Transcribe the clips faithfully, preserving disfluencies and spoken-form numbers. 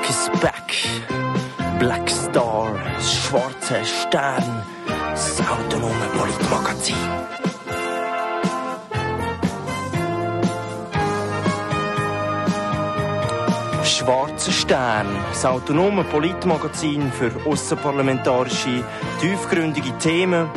is back. Black Star, das schwarze Stern, das autonome Politmagazin. Schwarzer Stern, das autonome Politmagazin für ausserparlamentarische, tiefgründige Themen.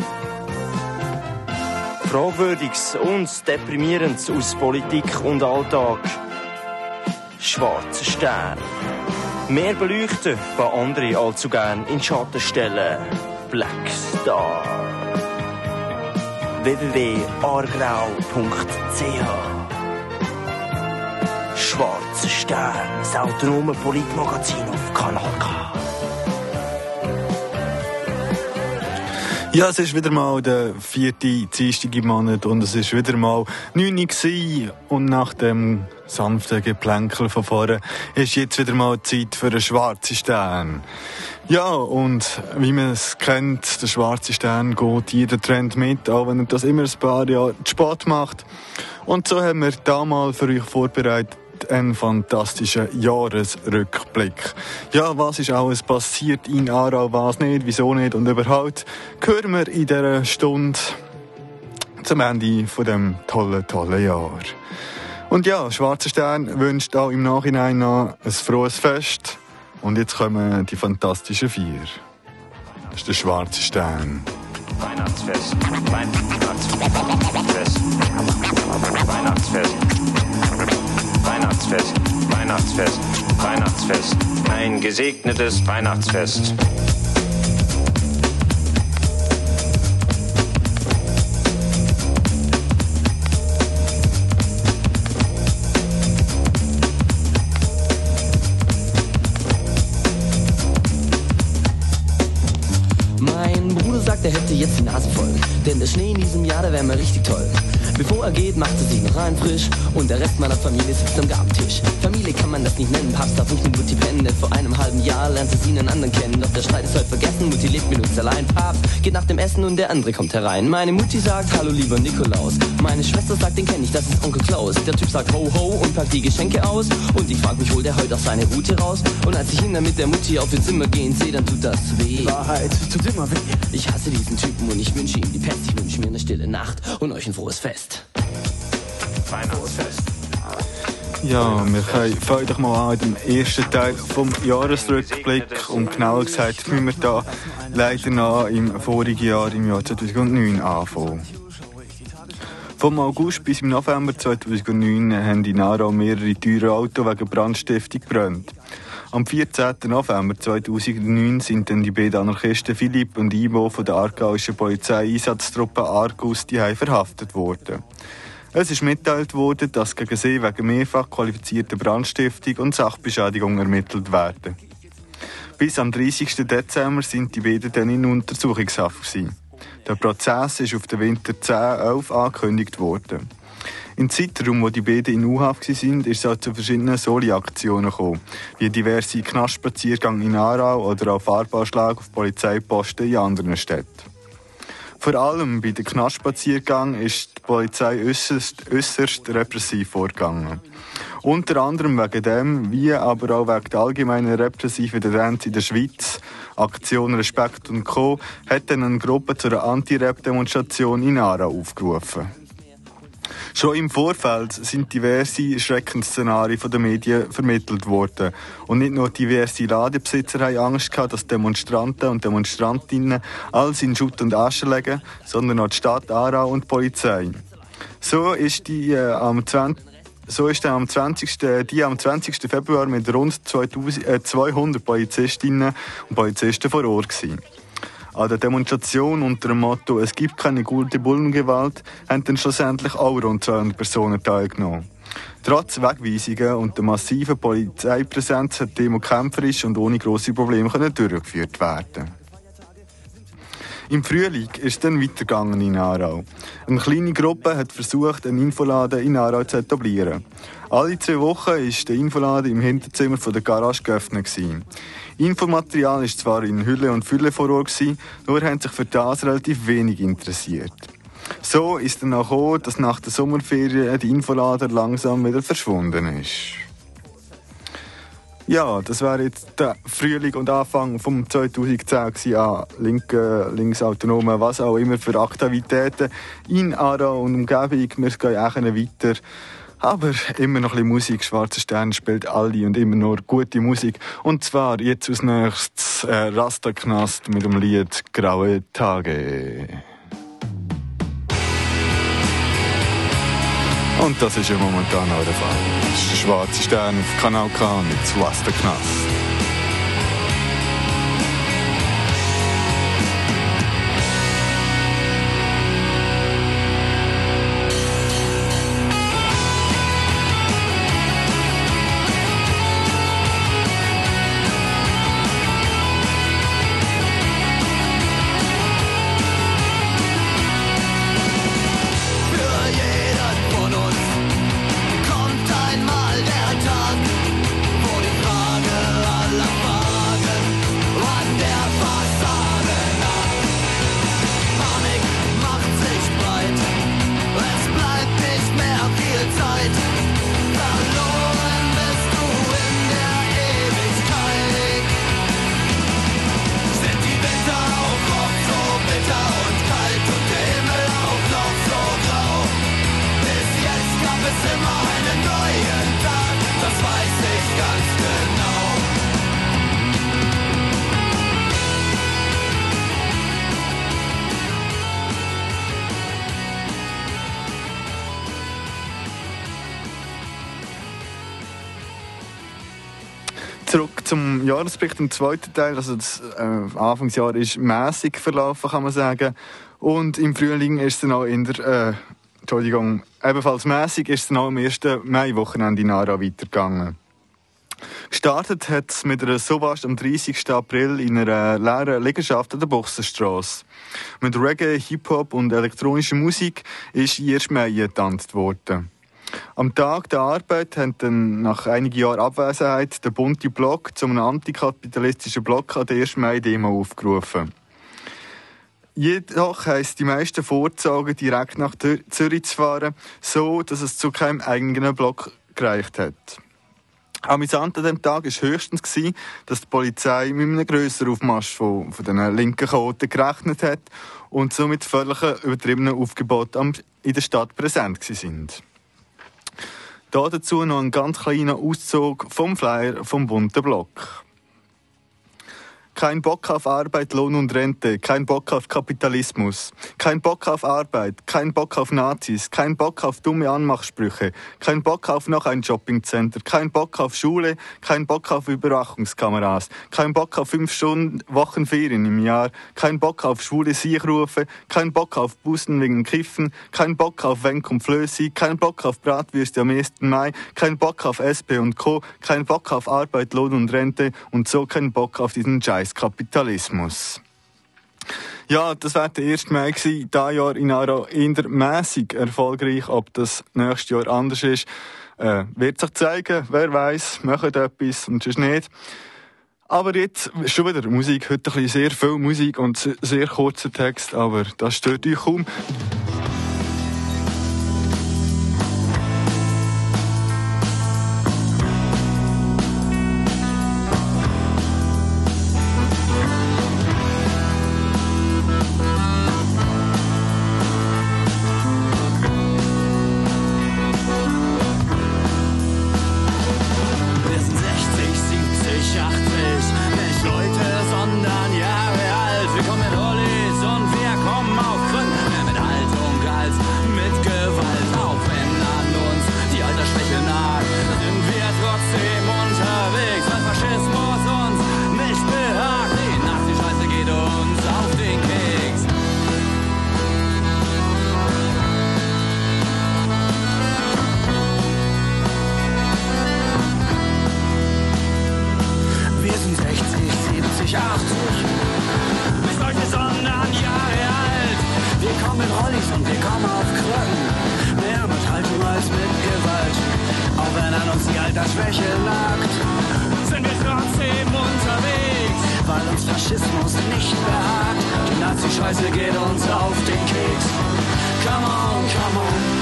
Fragwürdiges und Deprimierendes aus Politik und Alltag. Schwarzer Stern. Mehr beleuchten, was andere allzu gern in Schatten stellen. Black Star. w w w punkt aargrau punkt c h Schwarzer Stern, das autonome Politmagazin auf Kanal K. Ja, es ist wieder mal der vierte Dienstag im Monat und es ist wieder mal neun Uhr und nach dem sanften Geplänkel von vorne ist jetzt wieder mal Zeit für einen schwarzen Stern. Ja, und wie man es kennt, der schwarze Stern geht jeder Trend mit, auch wenn er das immer ein paar Jahre zu spät macht. Und so haben wir da mal für euch vorbereitet einen fantastischen Jahresrückblick. Ja, was ist alles passiert in Aarau, was nicht, wieso nicht und überhaupt, hören wir in dieser Stunde zum Ende von dem tollen, tollen Jahr. Und ja, Schwarzer Stern wünscht auch im Nachhinein noch ein frohes Fest. Und jetzt kommen die fantastischen vier. Das ist der Schwarze Stern. Weihnachtsfest. Weihnachtsfest. Weihnachtsfest. Weihnachtsfest, Weihnachtsfest, Weihnachtsfest, ein gesegnetes Weihnachtsfest. Mein Bruder sagt, er hätte jetzt die Nase voll, denn der Schnee in diesem Jahr, der wäre mal richtig toll. Bevor er geht, macht er sich noch rein frisch und der Rest meiner Familie sitzt am Gabentisch. Familie kann man das nicht nennen, Papst darf nicht mit Mutti pennen, denn vor einem halben Jahr lernte sie einen anderen kennen. Doch der Streit ist heute vergessen, Mutti lebt mit uns allein. Papst geht nach dem Essen und der andere kommt herein. Meine Mutti sagt, hallo lieber Nikolaus. Meine Schwester sagt, den kenn ich, das ist Onkel Klaus. Der Typ sagt ho ho und packt die Geschenke aus. Und ich frag mich, holt er heute auch seine Route raus? Und als ich ihn dann mit der Mutti auf ihr Zimmer gehen sehe, dann tut das weh. Die Wahrheit tut immer weh. Ich hasse diesen Typen und ich wünsche ihm die Pest. Ich wünsche mir eine stille Nacht und euch ein frohes Fest. Weihnachtsfest. Ja, wir können, fangen doch mal an mit dem ersten Teil vom Jahresrückblick. Und genauer gesagt müssen wir da leider noch im vorigen Jahr, im Jahr zweitausendneun, anfangen. Vom August bis im November zweitausendneun haben in Aarau mehrere teure Autos wegen Brandstiftung gebrannt. Am vierzehnten November zweitausendneun sind dann die beiden Anarchisten Philipp und Ivo von der aargauischen Polizeieinsatztruppe Argus daheim verhaftet worden. Es ist mitgeteilt worden, dass gegen sie wegen mehrfach qualifizierter Brandstiftung und Sachbeschädigung ermittelt werden. Bis am dreißigsten Dezember sind die beiden dann in Untersuchungshaft gewesen. Der Prozess ist auf den Winter zehn elf angekündigt worden. Im Zeitraum, wo die beiden in U-Haft waren, ist es auch zu verschiedenen Soli-Aktionen gekommen, wie diverse Knastspaziergänge in Aarau oder auch Farbanschläge auf Polizeiposten in anderen Städten. Vor allem bei den Knastspaziergängen ist die Polizei äußerst, äußerst repressiv vorgegangen. Unter anderem wegen dem, wie aber auch wegen der allgemeinen repressiven Tendenz in der Schweiz, Aktion Respekt und Co., hat dann eine Gruppe zu einer Anti-Rap-Demonstration in Aarau aufgerufen. Schon im Vorfeld sind diverse Schreckensszenarien von den Medien vermittelt worden. Und nicht nur diverse Ladenbesitzer haben Angst gehabt, dass Demonstranten und Demonstrantinnen alles in Schutt und Asche legen, sondern auch die Stadt Aarau und die Polizei. So ist die äh, am zwanzigsten So ist dann am zwanzigsten die am zwanzigsten Februar mit rund zweihundert Polizistinnen und Polizisten vor Ort gewesen. An der Demonstration unter dem Motto «Es gibt keine gute Bullengewalt» haben dann schlussendlich auch rund zweihundert Personen teilgenommen. Trotz Wegweisungen und der massiven Polizeipräsenz hat die Demo kämpferisch und ohne grosse Probleme durchgeführt werden. Im Frühling ist es dann weitergegangen in Aarau. Eine kleine Gruppe hat versucht, einen Infoladen in Aarau zu etablieren. Alle zwei Wochen war der Infoladen im Hinterzimmer der Garage geöffnet. Infomaterial war zwar in Hülle und Fülle vor Ort, nur haben sich für das relativ wenig interessiert. So ist dann auch gekommen, dass nach der Sommerferien der Infoladen langsam wieder verschwunden ist. Ja, das wäre jetzt der Frühling und Anfang vom zweitausendzehn gewesen, an linken, linksautonomen, was auch immer für Aktivitäten in Aarau und Umgebung. Wir gehen auch weiter. Aber immer noch ein bisschen Musik. Schwarzer Stern spielt alle und immer nur gute Musik. Und zwar jetzt als nächstes äh, Rastaknast mit dem Lied «Graue Tage». Und das ist ja momentan auch der Fall. Das ist der Schwarze Stern auf Kanal K mit Rastaknast. Zurück zum Jahresbericht im zweiten Teil. Also das äh, Anfangsjahr ist mäßig verlaufen, kann man sagen. Und im Frühling ist es dann auch in der, äh, Entschuldigung, ebenfalls mäßig ist es dann auch am ersten Mai-Wochenende in Aarau weitergegangen. Gestartet hat es mit einer Sowas am dreißigsten April in einer leeren Liegenschaft an der Boxenstrasse. Mit Reggae, Hip-Hop und elektronischer Musik ist ersten Mai getanzt worden. Am Tag der Arbeit haben dann nach einigen Jahren Abwesenheit der bunte Block zu einem antikapitalistischen Block an der ersten Mai-Demo aufgerufen. Jedoch heisst die meisten vorgezogen, direkt nach Zürich zu fahren, so dass es zu keinem eigenen Block gereicht hat. Amüsant an diesem Tag war höchstens, dass die Polizei mit einem grösseren Aufmarsch von, von den linken Chaoten gerechnet hat und somit völlig übertriebenen Aufgebot in der Stadt präsent waren. Da dazu noch ein ganz kleiner Auszug vom Flyer vom bunten Block. Kein Bock auf Arbeit, Lohn und Rente, kein Bock auf Kapitalismus, kein Bock auf Arbeit, kein Bock auf Nazis, kein Bock auf dumme Anmachsprüche, kein Bock auf noch ein Shoppingcenter, kein Bock auf Schule, kein Bock auf Überwachungskameras, kein Bock auf fünf Stunden Wochenferien im Jahr, kein Bock auf schwule Siechrufe, kein Bock auf Bussen wegen Kiffen, kein Bock auf Wenk und Flössi, kein Bock auf Bratwürste am ersten Mai, kein Bock auf S P und Co., kein Bock auf Arbeit, Lohn und Rente und so kein Bock auf diesen Scheiß Kapitalismus. Ja, das war der erste Mai gewesen. Dieses Jahr in Aarau eher mässig erfolgreich. Ob das nächstes Jahr anders ist, äh, wird sich zeigen. Wer weiß, macht etwas und sonst nicht. Aber jetzt schon wieder Musik. Heute ein bisschen sehr viel Musik und sehr kurzer Text, aber das stört euch kaum.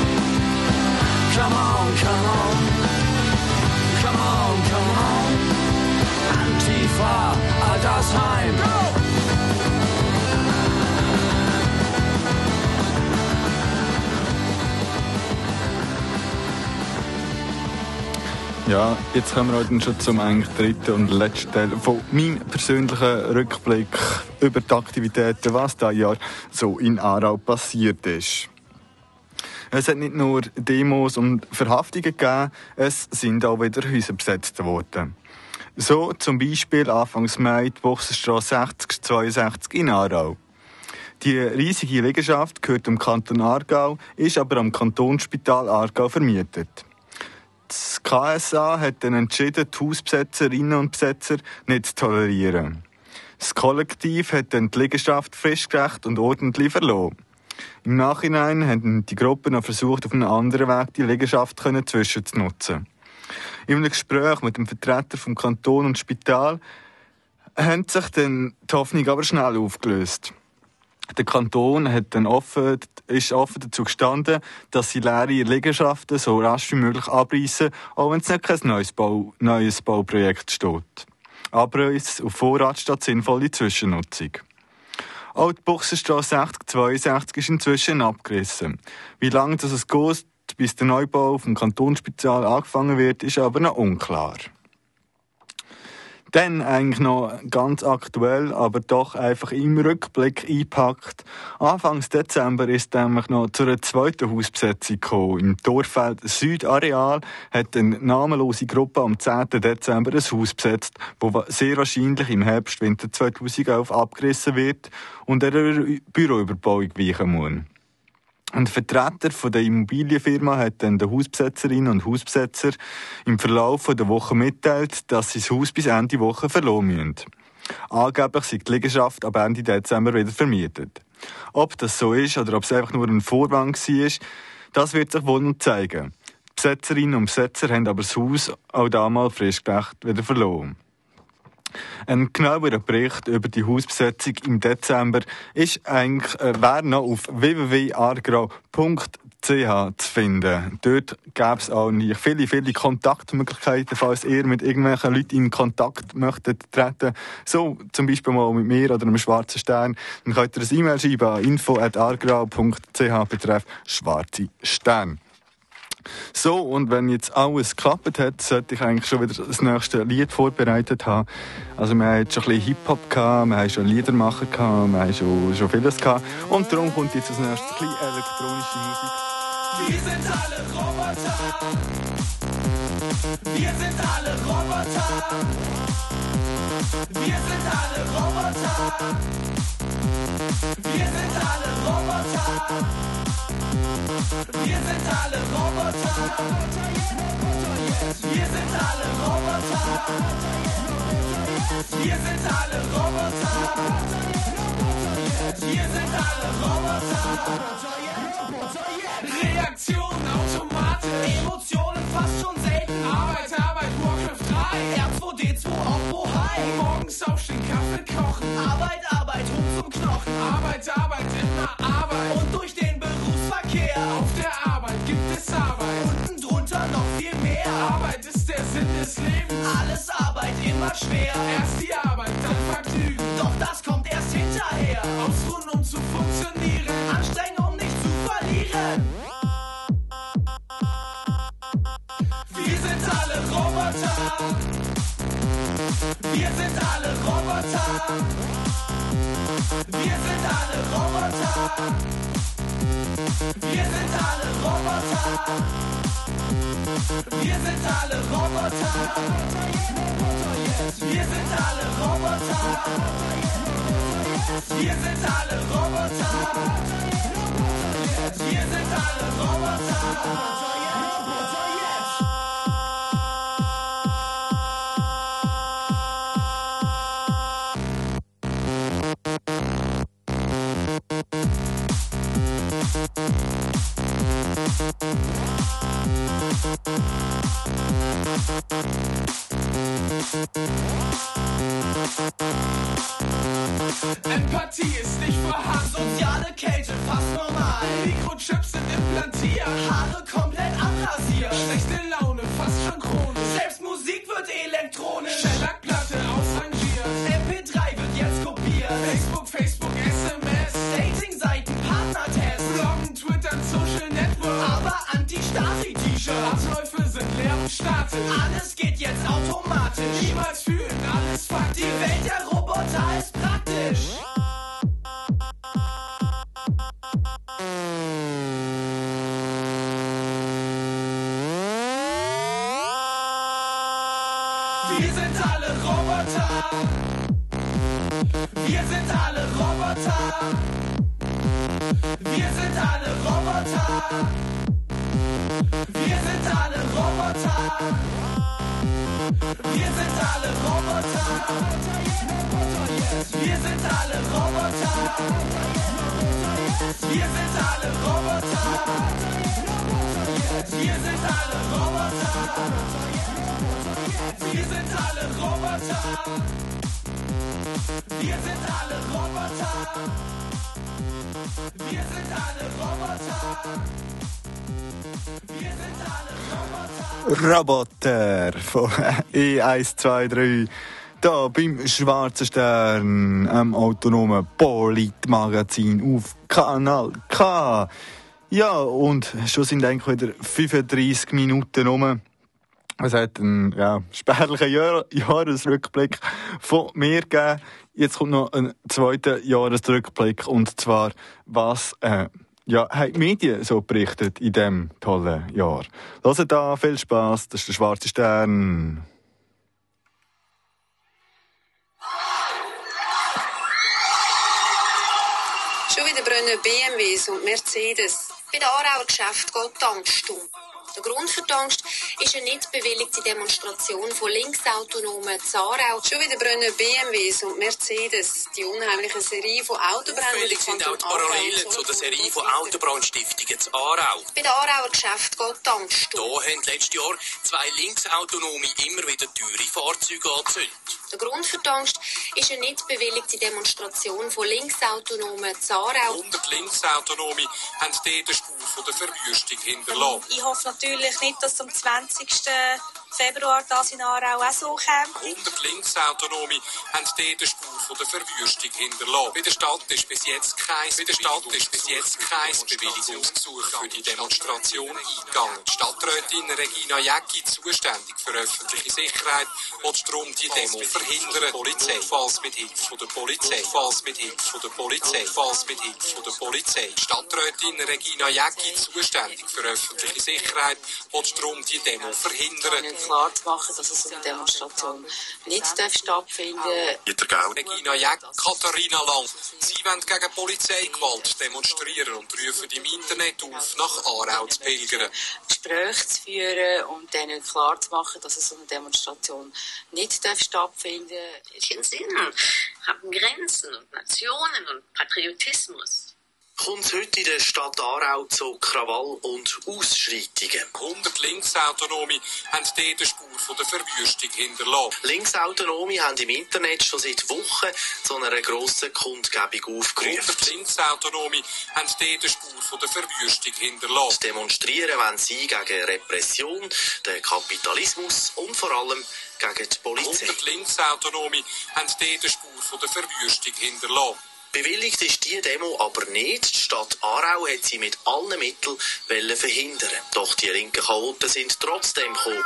Come on, come on, come on, come on. Fahr, Altersheim. Go! Ja, jetzt kommen wir heute schon zum eigentlich dritten und letzten Teil von meinem persönlichen Rückblick über die Aktivitäten, was dieses Jahr so in Aarau passiert ist. Es hat nicht nur Demos und Verhaftungen gegeben, es sind auch wieder Häuser besetzt worden. So zum Beispiel Anfang Mai die Buchsenstrasse sechzig zweiundsechzig in Aarau. Die riesige Liegenschaft gehört dem Kanton Aargau, ist aber am Kantonsspital Aargau vermietet. Das K S A hat dann entschieden, die Hausbesetzerinnen und Besetzer nicht zu tolerieren. Das Kollektiv hat dann die Liegenschaft fristgerecht und ordentlich verloren. Im Nachhinein haben die Gruppen noch versucht, auf einem anderen Weg die Liegenschaft zwischenzunutzen. In einem Gespräch mit dem Vertreter vom Kanton und Spital hat sich dann die Hoffnung aber schnell aufgelöst. Der Kanton hat dann offen, ist offen dazu gestanden, dass sie leere Liegenschaften so rasch wie möglich abreißen, auch wenn es nicht kein neues, Bau, neues Bauprojekt steht. Abreißen auf Vorrat statt sinnvolle Zwischennutzung. Auch die Buchsenstrasse sechzig zweiundsechzig ist inzwischen abgerissen. Wie lange das es geht, bis der Neubau vom Kantonsspital angefangen wird, ist aber noch unklar. Dann eigentlich noch ganz aktuell, aber doch einfach im Rückblick eingepackt. Anfangs Dezember ist nämlich noch zu einer zweiten Hausbesetzung gekommen. Im Dorffeld Südareal hat eine namenlose Gruppe am zehnten Dezember ein Haus besetzt, das sehr wahrscheinlich im Herbst Winter zweitausendelf abgerissen wird und einer Büroüberbauung weichen muss. Ein Vertreter von der Immobilienfirma hat dann den Hausbesetzerinnen und Hausbesetzer im Verlauf der Woche mitteilt, dass sie das Haus bis Ende Woche verlassen müssen. Angeblich sei die Liegenschaft ab Ende Dezember wieder vermietet. Ob das so ist oder ob es einfach nur ein Vorwand war, das wird sich wohl noch zeigen. Die Besetzerinnen und Besetzer haben aber das Haus auch damals fristgerecht wieder verloren. Ein genauerer Bericht über die Hausbesetzung im Dezember ist eigentlich, äh, wäre noch auf w w w punkt argrau punkt c h zu finden. Dort gäbe es auch viele, viele Kontaktmöglichkeiten, falls ihr mit irgendwelchen Leuten in Kontakt möchtet treten. So, zum Beispiel mal mit mir oder einem Schwarzen Stern. Dann könnt ihr eine E-Mail schreiben an info at argrau punkt c h betreff Schwarze Stern. So, und wenn jetzt alles geklappt hat, sollte ich eigentlich schon wieder das nächste Lied vorbereitet haben. Also wir haben jetzt schon ein bisschen Hip-Hop gehabt, wir haben schon Liedermacher gehabt, wir haben schon, schon vieles gehabt. Und darum kommt jetzt als nächstes ein bisschen elektronische Musik. Wir sind alle Roboter. Wir sind alle Roboter. Wir sind alle Roboter. Wir sind alle Roboter. Wir sind alle Roboter. Wir sind alle Roboter. Wir sind alle Roboter. Wir sind alle Roboter. Reaktion automatisch. Emotionen fast schon selten. Arbeit, Arbeit, Warcraft drei. R zwei D zwei auf Bohai. Morgens aufstehen, Kaffee kochen. Arbeit, Arbeit, hoch zum Knochen. Arbeit, Arbeit, immer Arbeit. Und durch den Berufsverkehr auf der Arbeit gibt es Arbeit. Unten drunter noch viel mehr. Arbeit ist der Sinn des Lebens. Alles Arbeit, immer schwer. Erst die Arbeit, dann Vergnügen. Doch das kommt erst hinterher. Ausruhen, um zu funktionieren. Anstrengen, um nicht zu verlieren. Wir sind alle Roboter. Wir sind alle Roboter. Wir sind alle Roboter. Wir sind alle Roboter. Wir sind alle Roboter. Wir sind alle Roboter. Wir sind alle Roboter. Wir sind alle Roboter. Empathie ist nicht vorhanden, soziale Kälte fast normal. Mikrochips sind implantiert, Haare komplett abrasiert. Schlechte Laune fast schon chronisch, selbst Musik wird elektronisch. Schellackplatte ausrangiert, startet. Alles geht jetzt automatisch. Niemals fühlen, alles Fakt. Die Welt der Roboter ist praktisch. Wir sind alle Roboter. Wir sind alle Roboter. Wir sind alle Roboter. Wir sind alle Roboter. Wir sind alle Roboter. Wir sind alle Roboter. Wir sind alle Roboter. Wir sind alle Roboter. Wir sind alle Roboter. Wir sind alle Roboter. Wir sind alle Roboter. Wir sind alle Roboter. Roboter von E eins zwei drei. Da beim Schwarzen Stern, am autonomen Politmagazin auf Kanal K. Ja, und schon sind eigentlich wieder fünfunddreissig Minuten rum. Es hat einen ja, spärlichen Jahr- Jahresrückblick von mir gegeben. Jetzt kommt noch ein zweiter Jahresrückblick. Und zwar, was äh, ja, haben die Medien so berichtet in diesem tollen Jahr. Hört da, viel Spass, das ist der Schwarze Stern. Schon wieder brennen B M Ws und Mercedes. Bei den Aarauer Geschäften geht die Angst um. Der Grund für die Angst ist eine nicht bewilligte Demonstration von Linksautonomen in Aarau. Schon wieder brennen B M Ws und Mercedes. Die unheimliche Serie von Autobränden. Auffällig sind auch die Parallelen zu der Serie von Autobrandstiftungen in Aarau. Bei den Aarauer Geschäften geht die Angst um. Hier haben letztes Jahr zwei Linksautonome immer wieder teure Fahrzeuge angezündet. Der Grund für die Angst ist eine nicht bewilligte Demonstration von Linksautonomen in Aarau. hundert Linksautonome haben dort eine Spur von der Verwüstung hinterlassen. Ich hoffe natürlich nicht, dass am zwanzigsten Februar das in Aarau auch so kommt. hundert Linksautonome haben dort eine Spur von der Verwüstung hinterlassen. Bei der Stadt ist bis jetzt kein, bei der Stadt ist bis jetzt kein Bewilligungsgesuch für die Demonstration eingegangen. Die Stadträtin Regina Jäcki, zuständig für öffentliche Sicherheit, will darum die Demo verhindern. Polizei, falls mit Hilfe von der Polizei, falls mit Hilfe von der Polizei, falls mit Hilfe von der Polizei. Die Stadträtin Regina Jäcki, zuständig für öffentliche Sicherheit, will darum die Demo verhindern. Klar zu machen, dass es eine Demonstration nicht stattfinden darf. Regina Jäcki, Katharina Lang. Sie wollen gegen Polizeigewalt demonstrieren und rufen im Internet auf, nach Aarau zu pilgern. Gespräche zu führen und denen klar zu machen, dass es so eine Demonstration nicht stattfinden darf. Welchen Sinn haben Grenzen und Nationen und Patriotismus? Kommt heute in der Stadt Aarau zu Krawall und Ausschreitungen. hundert Linksautonome haben dort eine Spur von der Verwüstung hinterlassen. Linksautonome haben im Internet schon seit Wochen zu einer grossen Kundgebung aufgerufen. hundert Linksautonome haben dort eine Spur von der Verwüstung hinterlassen. Demonstrieren wollen sie gegen Repression, den Kapitalismus und vor allem gegen die Polizei. hundert Linksautonome haben dort eine Spur von der Verwüstung hinterlassen. Bewilligt ist die Demo aber nicht. Die Stadt Aarau hat sie mit allen Mitteln verhindern. Doch die linken Chaoten sind trotzdem gekommen.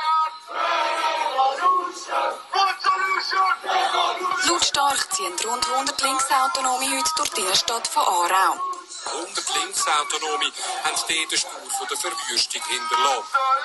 Lautstark ziehen rund hundert Linksautonome heute durch die Stadt von Aarau. hundert Linksautonome haben dort eine Spur von der Verwüstung hinterlassen.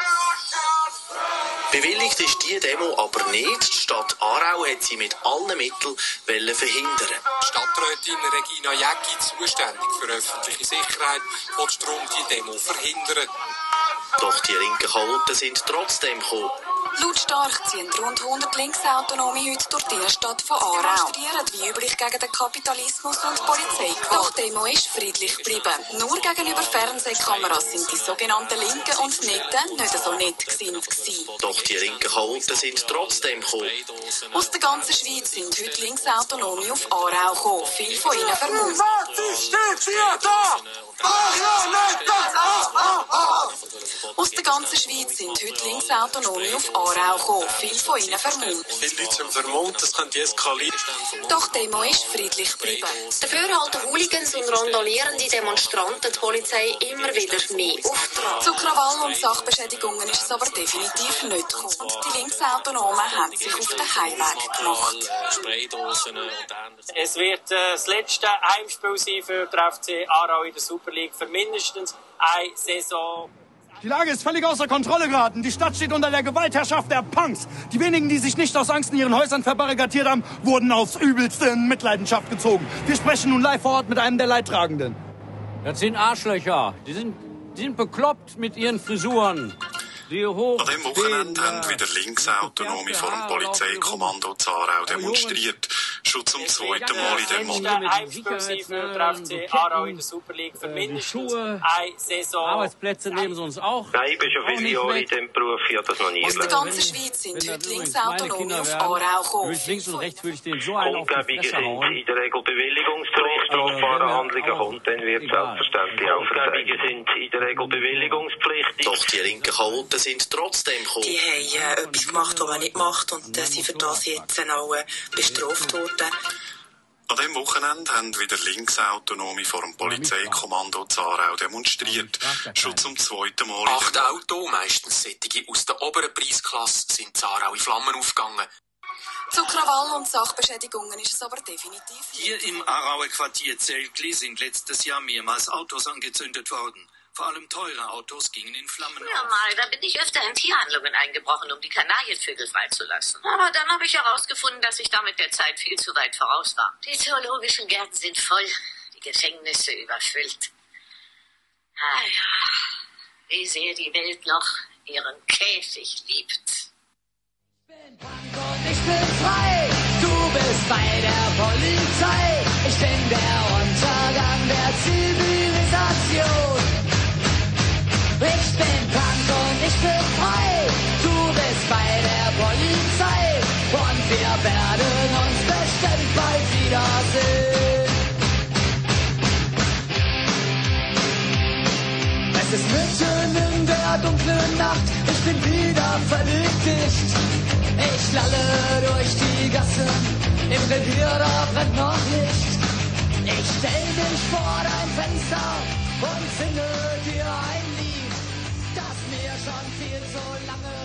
Bewilligt ist die Demo aber nicht. Die Stadt Aarau hat sie mit allen Mitteln verhindern. Stadträtin Regina Jäcki, zuständig für öffentliche Sicherheit, will darum die Demo verhindern. Doch die linken Chaoten sind trotzdem gekommen. Lautstark ziehen rund hundert Linksautonome heute durch die Stadt von Aarau. Demonstrieren wie üblich gegen den Kapitalismus und die Polizei. Doch die Demo ist friedlich geblieben. Nur gegenüber Fernsehkameras sind die sogenannten Linken und Netten nicht so nett gesinnt gewesen. Doch die linken Chaoten sind trotzdem gekommen. Aus der ganzen Schweiz sind heute Linksautonome auf Aarau gekommen. Viele von ihnen vermummt. Aus der ganzen Schweiz sind heute Linksautonome auf Aarau gekommen. Viele von ihnen vermummt. Viele Leute sind vermummt, das könnte eskalieren. Doch die Demo ist friedlich geblieben. Dafür halten Hooligans und randalierende Demonstranten die Polizei immer wieder mehr Auftrag. Zu Krawall und Sachbeschädigungen ist es aber definitiv nicht gekommen. Und die Linksautonomen haben sich auf den Heimweg gemacht. Es wird äh, das letzte Heimspiel sein für den F C Aarau in der Super League für mindestens eine Saison. Die Lage ist völlig außer Kontrolle geraten. Die Stadt steht unter der Gewaltherrschaft der Punks. Die wenigen, die sich nicht aus Angst in ihren Häusern verbarrikadiert haben, wurden aufs Übelste in Mitleidenschaft gezogen. Wir sprechen nun live vor Ort mit einem der Leidtragenden. Das sind Arschlöcher. Die sind, die sind bekloppt mit ihren Frisuren. Die hoch An diesem Wochenende haben wieder Linksautonome vor dem Polizeikommando Aarau demonstriert. Schon zum zweiten Mal in dem Monat. Heimspiel für den F C Aarau in der Super League für mindestens eine Saison. Arbeitsplätze nehmen sie uns auch. Nein, ich bin schon viele Jahre in diesem Beruf, ich habe das noch nie Aus der ganzen Schweiz sind heute Linksautonome auf Aarau gekommen. Links und rechts würde ich denen so einen auf die Umgebungen Fresse hauen. sind in der Regel Bewilligungspflicht. Strafbare Handlungen kommt, dann wird selbstverständlich auch Umgebungen sind in der Regel bewilligungspflichtig. Doch die linken Chaoten sind trotzdem gekommen. Die haben äh, etwas gemacht, was man nicht macht, und äh, sind für das jetzt auch äh, bestraft worden. An diesem Wochenende haben wieder Linksautonome vor dem Polizeikommando Aarau demonstriert. Schon zum zweiten Mal. Acht Autos, meistens solche aus der oberen Preisklasse, sind in Aarau in Flammen aufgegangen. Zu Krawall und Sachbeschädigungen ist es aber definitiv. Hier im Aarauer Quartier Zeltli sind letztes Jahr mehrmals Autos angezündet worden. Vor allem teure Autos gingen in Flammen Ja, auf. mal, da bin ich öfter in Tierhandlungen eingebrochen, um die Kanarienvögel freizulassen. Aber dann habe ich herausgefunden, dass ich damit der Zeit viel zu weit voraus war. Die zoologischen Gärten sind voll, die Gefängnisse überfüllt. Ah ja, wie sehr die Welt noch ihren Käfig liebt. Und ich bin frei, du bist bei der Polizei. Ich bin der Untergang der Zivilisation. Ich bin Punk und ich bin frei, du bist bei der Polizei. Und wir werden uns bestimmt bald wiedersehen. Es ist mitten in der dunklen Nacht, ich bin wieder völlig dicht. Ich lalle durch die Gassen, im Revier da brennt noch Licht. Ich stell mich vor dein Fenster und singe dir ein Lied, das mir schon viel zu lange